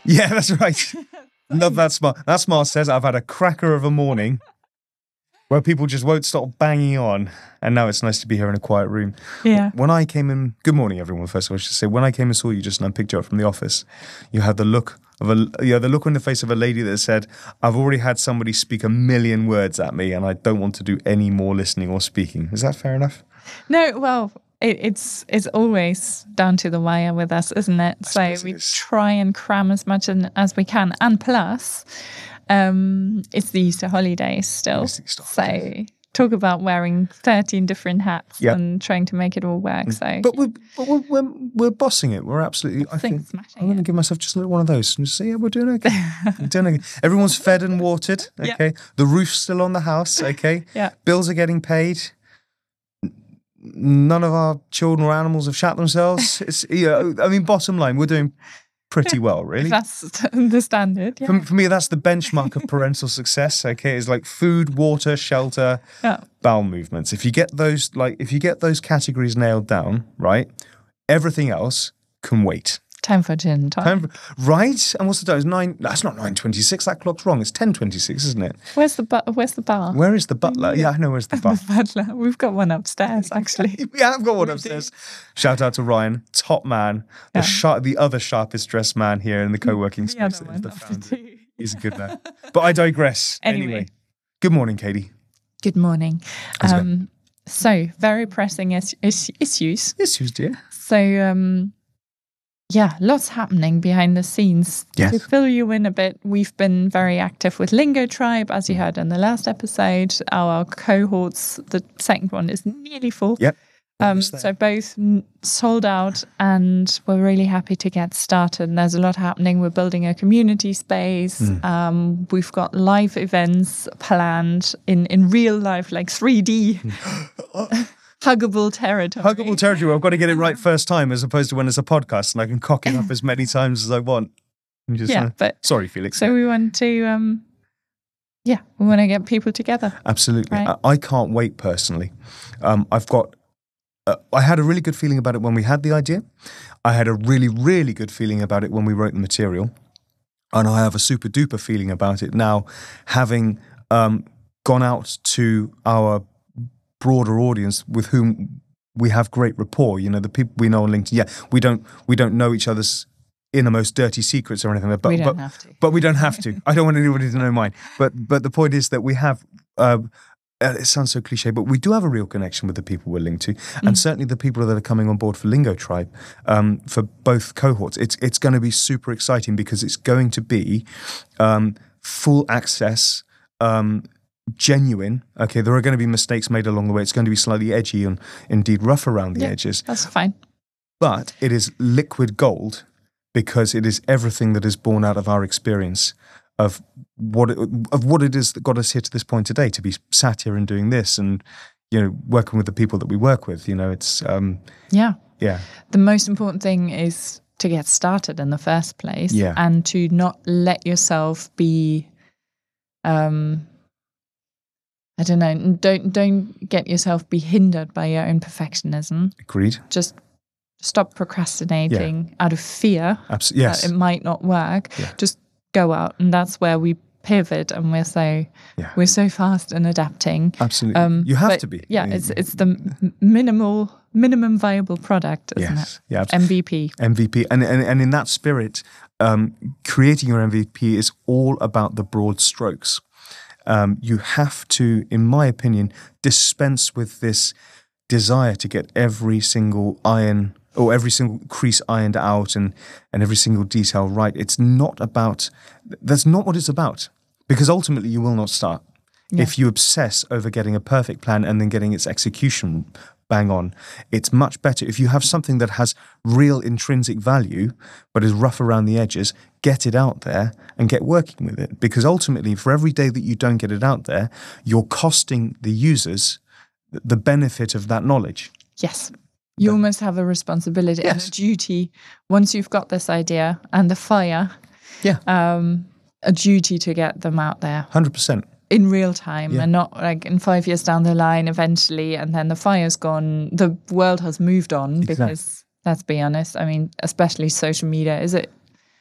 Yeah, that's right. Love that smart. That smart says, I've had a cracker of a morning where people just won't stop banging on. And now it's nice to be here in a quiet room. Yeah. When I came in, good morning, everyone, first of all, I should say, when I came and saw you just and I picked you up from the office, you had the look of the look on the face of a lady that said, I've already had somebody speak a million words at me and I don't want to do any more listening or speaking. Is that fair enough? No, well, it's always down to the wire with us, isn't it? So we try and cram as much as we can. And plus, it's the Easter holidays still. So talk about wearing 13 different hats and trying to make it all work. So, but we're bossing it. We're absolutely. I think I'm going to give myself just a little one of those and just say, yeah, we're doing okay. We're doing okay. Everyone's fed and watered. Okay, the roof's still on the house. Okay, bills are getting paid. None of our children or animals have shat themselves. It's I mean, bottom line, we're doing pretty well, really. That's the standard. Yeah. For me, that's the benchmark of parental success. Okay, it's like food, water, shelter, bowel movements. If you get those, categories nailed down, right, everything else can wait. Time for gin time. Right? And what's the time? It's 9. That's not 9:26. That clock's wrong. It's 10:26, isn't it? Where's the bar? Where is the butler? Yeah, I know where's the bar. The butler. We've got one upstairs, actually. Yeah, I've got one upstairs. Shout out to Ryan, top man, the other sharpest dressed man here in the co-working space. The founder. He's a good man. But I digress. Anyway. Good morning, Katie. Good morning. So, very pressing issues. Issues, dear. So, lots happening behind the scenes. Yes. To fill you in a bit, we've been very active with Lingo Tribe, as you heard in the last episode. Our cohorts, the second one is nearly full. Yep. So both sold out, and we're really happy to get started. And there's a lot happening. We're building a community space. We've got live events planned in real life, like 3D. Huggable territory. Huggable territory. I've got to get it right first time, as opposed to when it's a podcast and I can cock it up as many times as I want. Sorry, Felix. So we want to, we want to get people together. Absolutely. Right? I can't wait personally. I had a really good feeling about it when we had the idea. I had a really, really good feeling about it when we wrote the material. And I have a super duper feeling about it now, having gone out to our broader audience with whom we have great rapport. You know, the people we know on LinkedIn. Yeah, we don't know each other's innermost dirty secrets or anything. But we don't have to. But we don't have to. I don't want anybody to know mine. But the point is that we have. It sounds so cliche, but we do have a real connection with the people we're linked to, and certainly the people that are coming on board for Lingo Tribe, for both cohorts. It's going to be super exciting because it's going to be full access. Genuine. Okay, there are going to be mistakes made along the way. It's going to be slightly edgy and indeed rough around the edges. That's fine. But it is liquid gold because it is everything that is born out of our experience of what it is that got us here to this point today, to be sat here and doing this and, you know, working with the people that we work with. You know, it's The most important thing is to get started in the first place and to not let yourself be I don't know. Don't get yourself be hindered by your own perfectionism. Agreed. Just stop procrastinating out of fear that it might not work. Yeah. Just go out, and that's where we pivot, and we're so fast in adapting. Absolutely, you have to be. Yeah, it's the minimum viable product, isn't it? Yeah, MVP, and in that spirit, creating your MVP is all about the broad strokes. You have to, in my opinion, dispense with this desire to get every single iron or every single crease ironed out and every single detail right. That's not what it's about, because ultimately you will not start. Yeah. If you obsess over getting a perfect plan and then getting its execution bang on, it's much better. If you have something that has real intrinsic value but is rough around the edges, get it out there and get working with it. Because ultimately, for every day that you don't get it out there, you're costing the users the benefit of that knowledge. Yes. You almost have a responsibility and a duty once you've got this idea and the fire. Yeah. A duty to get them out there. 100%. In real time and not like in 5 years down the line eventually, and then the fire's gone, the world has moved on. Because let's be honest, I mean, especially social media,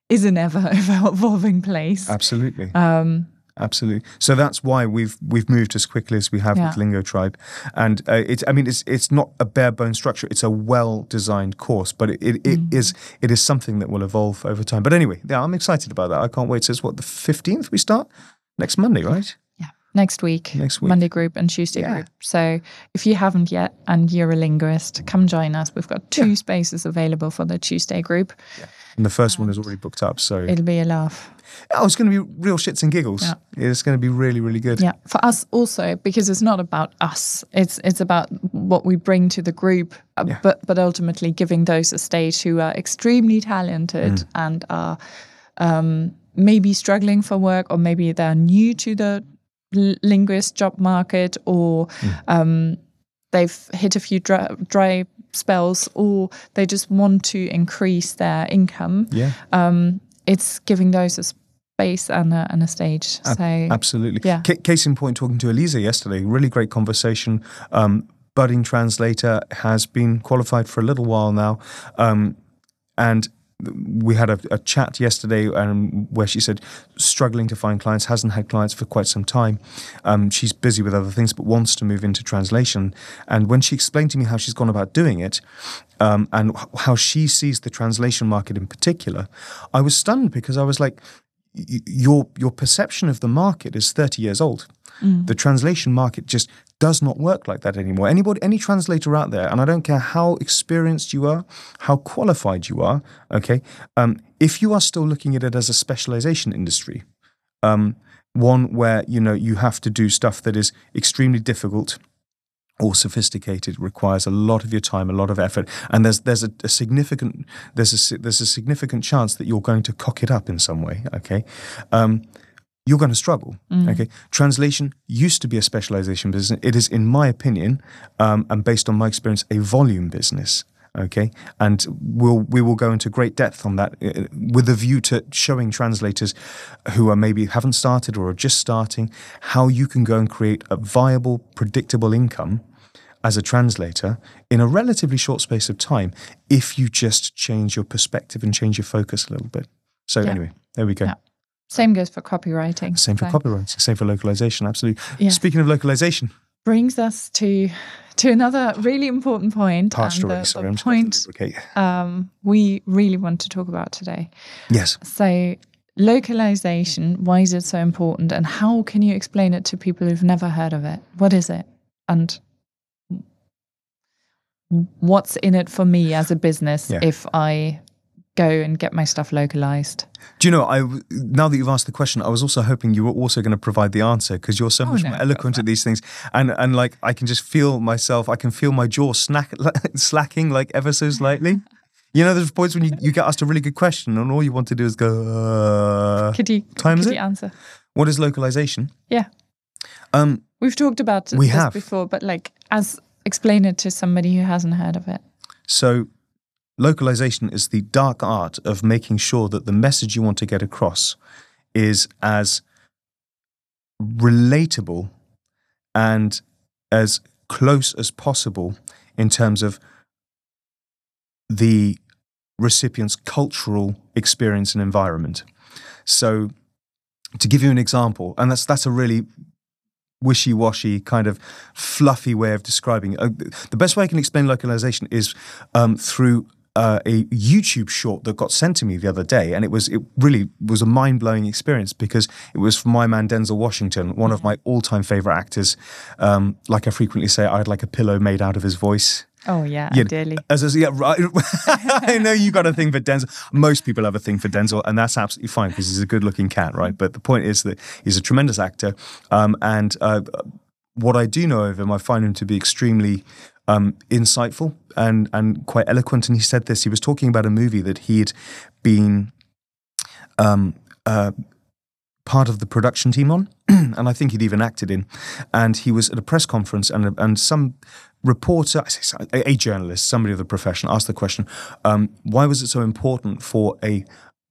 is an ever-evolving place. Absolutely. Absolutely. So that's why we've moved as quickly as we have with Lingo Tribe, and it's not a bare bone structure. It's a well designed course, but it is something that will evolve over time. But anyway, yeah, I'm excited about that. I can't wait. So it's the 15th we start next Monday, right? Yeah, next week. Monday group and Tuesday group. So if you haven't yet and you're a linguist, come join us. We've got 2 spaces available for the Tuesday group. Yeah. And the first one is already booked up, so it'll be a laugh. Oh, it's going to be real shits and giggles. Yeah. It's going to be really, really good. Yeah, for us also, because it's not about us. It's about what we bring to the group, but ultimately giving those a stage who are extremely talented and are maybe struggling for work, or maybe they're new to the linguist job market, or they've hit a few dry spells, or they just want to increase their income. Yeah. It's giving those a space and a stage. So absolutely. Yeah. Case in point, talking to Elisa yesterday, really great conversation. Budding translator, has been qualified for a little while now, and we had a chat yesterday where she said struggling to find clients, hasn't had clients for quite some time. She's busy with other things but wants to move into translation. And when she explained to me how she's gone about doing it, and how she sees the translation market in particular, I was stunned, because I was like, your perception of the market is 30 years old. The translation market just does not work like that anymore. Any translator out there, and I don't care how experienced you are, how qualified you are, okay, if you are still looking at it as a specialization industry, one where, you have to do stuff that is extremely difficult or sophisticated, requires a lot of your time, a lot of effort, and there's a significant chance that you're going to cock it up in some way, okay? You're going to struggle. Okay, translation used to be a specialization business. It is, in my opinion, and based on my experience, a volume business. Okay, and we will go into great depth on that with a view to showing translators who are maybe haven't started or are just starting how you can go and create a viable, predictable income as a translator in a relatively short space of time if you just change your perspective and change your focus a little bit. So anyway, there we go. Yeah. Same goes for copywriting. Same for copywriting. Same for localization. Absolutely. Yeah. Speaking of localization, brings us to another really important point. The point we really want to talk about today. Yes. So localization, why is it so important, and how can you explain it to people who've never heard of it? What is it, and what's in it for me as a business if I go and get my stuff localized? Do you know, now that you've asked the question, I was also hoping you were also going to provide the answer, because you're so much more eloquent at these things. And like, I can just feel myself, I can feel my jaw slacking like ever so slightly. There's points when you get asked a really good question and all you want to do is go, Could you answer? What is localization? Yeah. We've talked about this before, but explain it to somebody who hasn't heard of it. So, localization is the dark art of making sure that the message you want to get across is as relatable and as close as possible in terms of the recipient's cultural experience and environment. So, to give you an example, and that's a really wishy-washy kind of fluffy way of describing it. The best way I can explain localization is through a YouTube short that got sent to me the other day, and it really was a mind-blowing experience, because it was from my man Denzel Washington, one of my all-time favorite actors. Like I frequently say, I'd like a pillow made out of his voice. Oh yeah, ideally. Right. I know you got a thing for Denzel. Most people have a thing for Denzel, and that's absolutely fine, because he's a good-looking cat, right? But the point is that he's a tremendous actor, and what I do know of him, I find him to be extremely insightful and quite eloquent. And he said this. He was talking about a movie that he'd been part of the production team on, and I think he'd even acted in. And he was at a press conference, and some reporter, a journalist, somebody of the profession, asked the question, why was it so important for a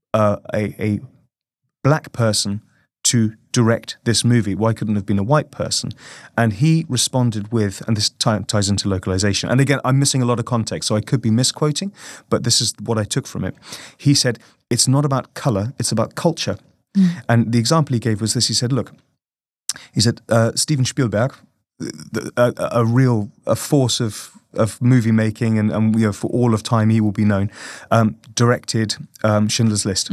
black person to direct this movie? Why couldn't it have been a white person? And he responded with, and this ties into localization, and again, I'm missing a lot of context, so I could be misquoting, but this is what I took from it. He said, it's not about color, it's about culture. And the example he gave was this. He said, look, Steven Spielberg, a force of movie making, and you know, for all of time he will be known, directed Schindler's List.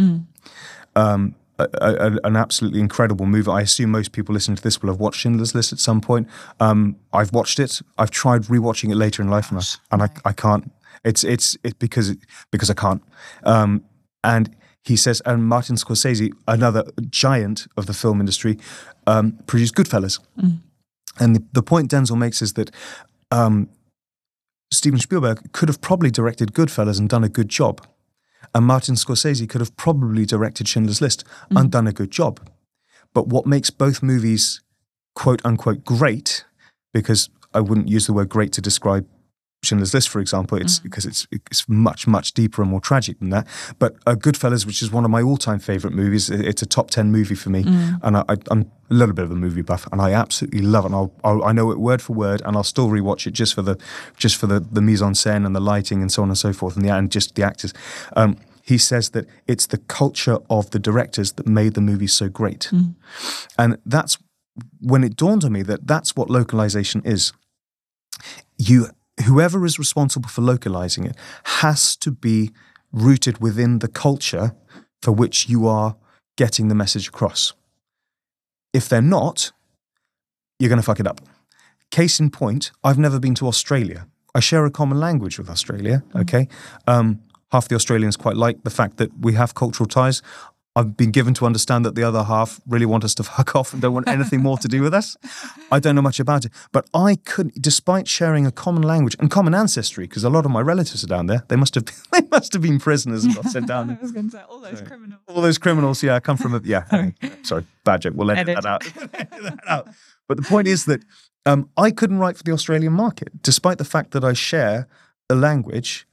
An absolutely incredible movie. I assume most people listening to this will have watched Schindler's List at some point. I've watched it. I've tried rewatching it later in life, and I can't. It's because I can't. And he says, and Martin Scorsese, another giant of the film industry, produced Goodfellas. And the point Denzel makes is that Steven Spielberg could have probably directed Goodfellas and done a good job. And Martin Scorsese could have probably directed Schindler's List and done a good job. But what makes both movies, quote unquote, great, because I wouldn't use the word great to describe Schindler's List, for example, it's because it's much, much deeper and more tragic than that. But Goodfellas, which is one of my all-time favourite movies, it's a top 10 movie for me. And I'm a little bit of a movie buff, and I absolutely love it. And I know it word for word, and I'll still rewatch it just for the mise en scène and the lighting and so on and so forth, and just the actors. He says that it's the culture of the directors that made the movie so great. And that's when it dawned on me that that's what localization is. Whoever is responsible for localizing it has to be rooted within the culture for which you are getting the message across. If they're not, you're going to fuck it up. Case in point, I've never been to Australia. I share a common language with Australia, okay? Half the Australians quite like the fact that we have cultural ties. I've been given to understand that the other half really want us to fuck off and don't want anything more to do with us. I don't know much about it. But I couldn't, despite sharing a common language and common ancestry, because a lot of my relatives are down there, they must have been prisoners and got sent down. I was going to say, all those criminals. All those criminals, yeah, come from sorry, bad joke. We'll edit that out. But the point is that I couldn't write for the Australian market, despite the fact that I share a language,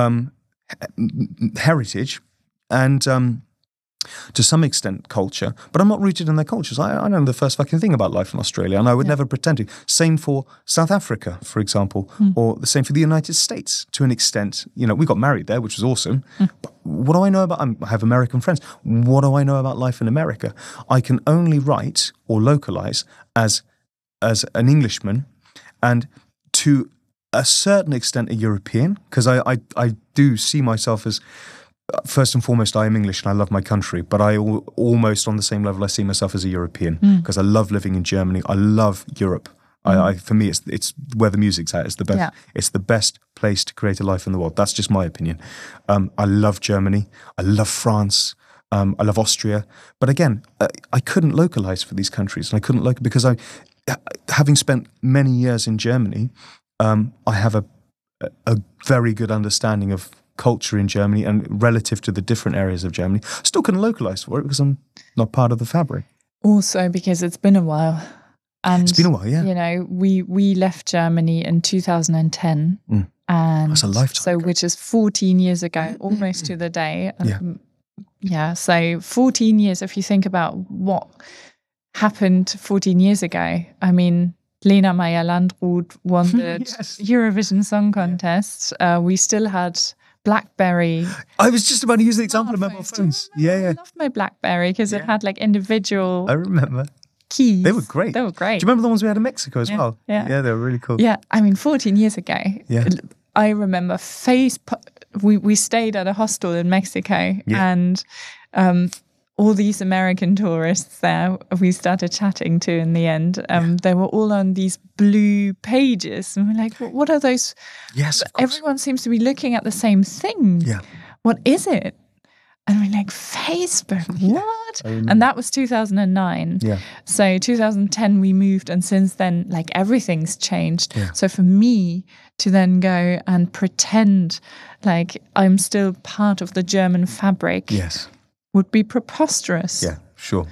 heritage, and to some extent culture, but I'm not rooted in their cultures. I don't know the first fucking thing about life in Australia, and I would never pretend to. Same for South Africa, for example, or the same for the United States to an extent. You know, we got married there, which was awesome. But what do I know about, I have American friends. What do I know about life in America? I can only write or localize as an Englishman, and to a certain extent a European, because I do see myself as, first and foremost, I am English and I love my country, but I almost on the same level I see myself as a European, because I love living in Germany. I love Europe. For me, it's where the music's at. It's the best. Yeah. It's the best place to create a life in the world. That's just my opinion. I love Germany. I love France. I love Austria. But again, I couldn't localize for these countries, and I couldn't because having spent many years in Germany, I have a very good understanding of culture in Germany and relative to the different areas of Germany. Still couldn't localize for it because I'm not part of the fabric. Also because it's been a while. And it's been a while, yeah. You know, we left Germany in 2010. And that's a lifetime ago. Which is 14 years ago, almost to the day. So 14 years, if you think about what happened 14 years ago, I mean, Lena Meyer-Landrut won the Eurovision Song Contest. We still had BlackBerry. I was just about to use the example of mobile phones. I loved my BlackBerry because it had like individual. I remember. Keys. They were great. They were great. Do you remember the ones we had in Mexico as well? Yeah, they were really cool. Yeah, I mean, 14 years ago. Yeah. I remember we stayed at a hostel in Mexico, and all these American tourists there we started chatting to in the end. They were all on these blue pages, and we're like, what are those? Yes, everyone seems to be looking at the same thing. Yeah. What is it? And we're like, Facebook, what? And that was 2009. Yeah. So 2010 we moved, and since then, like, everything's changed. Yeah. So for me to then go and pretend like I'm still part of the German fabric would be preposterous. Yeah, sure.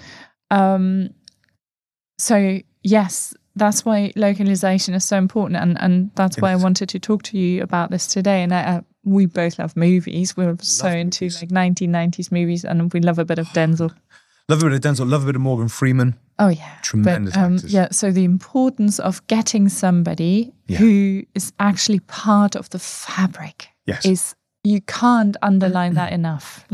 So yes, that's why localization is so important, and that's why I wanted to talk to you about this today. And we both love movies. We're so into like 1990s movies, and we love a bit of Denzel. Love a bit of Denzel. Love a bit of Morgan Freeman. Oh yeah, tremendous actors. So the importance of getting somebody who is actually part of the fabric is, you can't underline that enough. Like,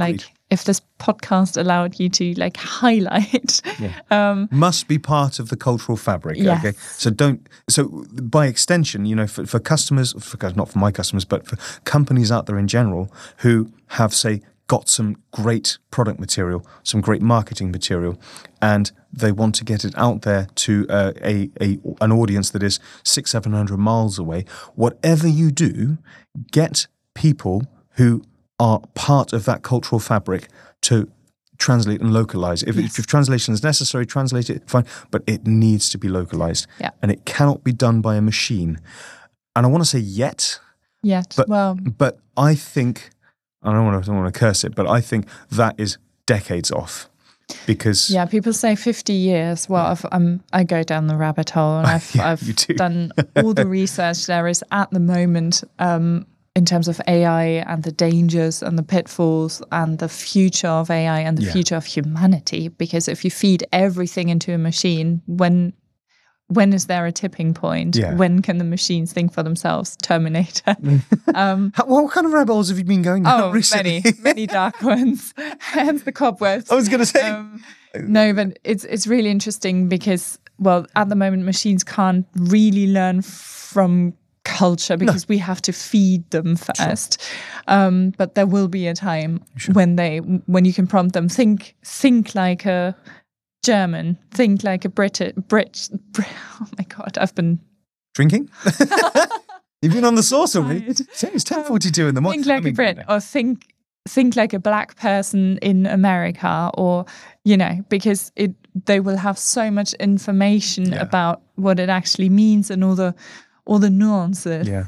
if this podcast allowed you to like highlight. Must be part of the cultural fabric. Yes. Okay, so by extension, you know, for customers, not for my customers, but for companies out there in general who have, say, got some great product material, some great marketing material, and they want to get it out there to an audience that is 600-700 miles away. Whatever you do, get people who are part of that cultural fabric to translate and localize. If translation is necessary, translate it, fine, but it needs to be localized. Yeah. And it cannot be done by a machine. And I want to say yet, but I think, I don't want to curse it, but I think that is decades off. Because people say 50 years. Well, I go down the rabbit hole, and I've done all the research there is at the moment in terms of AI and the dangers and the pitfalls and the future of AI and the future of humanity. Because if you feed everything into a machine, when is there a tipping point? Yeah. When can the machines think for themselves? Terminator. What kind of rabbit holes have you been going down recently? many dark ones. Hence the cobwebs. I was going to say. No, but it's really interesting because, well, at the moment, machines can't really learn from culture because we have to feed them first. Sure. But there will be a time when you can prompt them, think like a German, think like a Brit. Oh my God, I've been drinking. You've been on the sauce already. It's 10:42 in the morning. Think like a Brit, or think like a black person in America, or because they will have so much information about what it actually means and all the nuances. Yeah.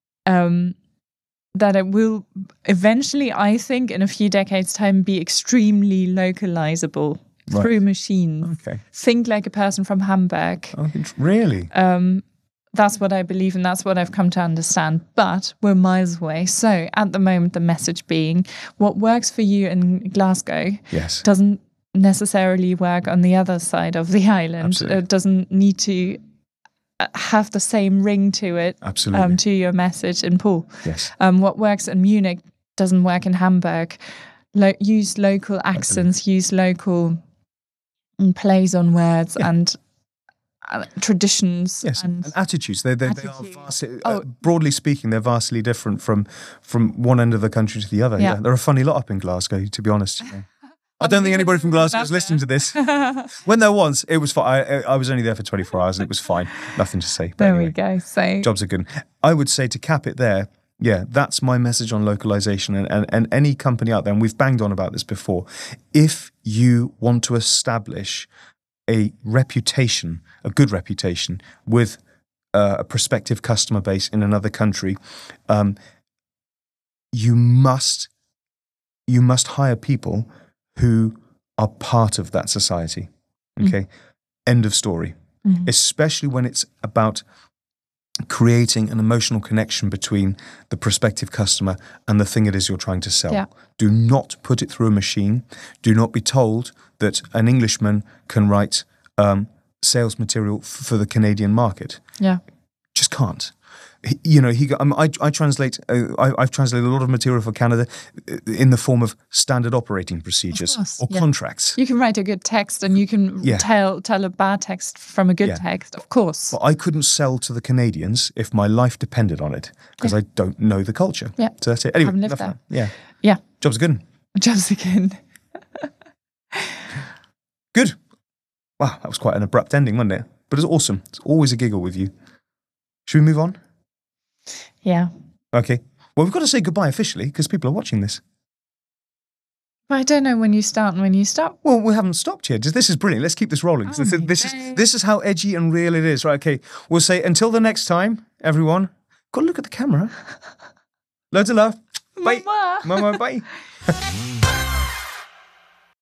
That it will eventually, I think, in a few decades' time, be extremely localizable through machines. Okay. Think like a person from Hamburg. Oh, really? That's what I believe, and that's what I've come to understand. But we're miles away. So at the moment, the message being, what works for you in Glasgow doesn't necessarily work on the other side of the island. Absolutely. It doesn't need to have the same ring to it. Absolutely. To your message in Poole. Yes. What works in Munich doesn't work in Hamburg. Use local accents, use local plays on words and traditions. Yes, and attitudes. They are vastly, broadly speaking, they're vastly different from one end of the country to the other. Yeah. They're a funny lot up in Glasgow, to be honest. I don't think anybody from Glasgow is listening to this. When there was, it was fine. I was only there for 24 hours and it was fine. Nothing to say. There we go. So jobs are good. I would say, to cap it there, that's my message on localization, and any company out there, and we've banged on about this before, if you want to establish a reputation, a good reputation with a prospective customer base in another country, you must hire people who are part of that society. Okay? End of story. Especially when it's about creating an emotional connection between the prospective customer and the thing it is you're trying to sell. Do not put it through a machine. Do not be told that an Englishman can write sales material for the Canadian market. Just can't. I translate. I've translated a lot of material for Canada in the form of standard operating procedures or contracts. You can write a good text, and you can tell a bad text from a good text, of course. But I couldn't sell to the Canadians if my life depended on it, because I don't know the culture. So that's it. Anyway, haven't lived there. Yeah. Jobs are good. Jobs are good. Good. Wow, that was quite an abrupt ending, wasn't it? But it's awesome. It's always a giggle with you. Should we move on? Yeah. Okay. Well, we've got to say goodbye officially because people are watching this. I don't know when you start and when you stop. Well, we haven't stopped yet. This is brilliant. Let's keep this rolling. This is how edgy and real it is. Right, okay. We'll say until the next time, everyone. Got to look at the camera. Loads of love. Bye. Mama. Mama, bye.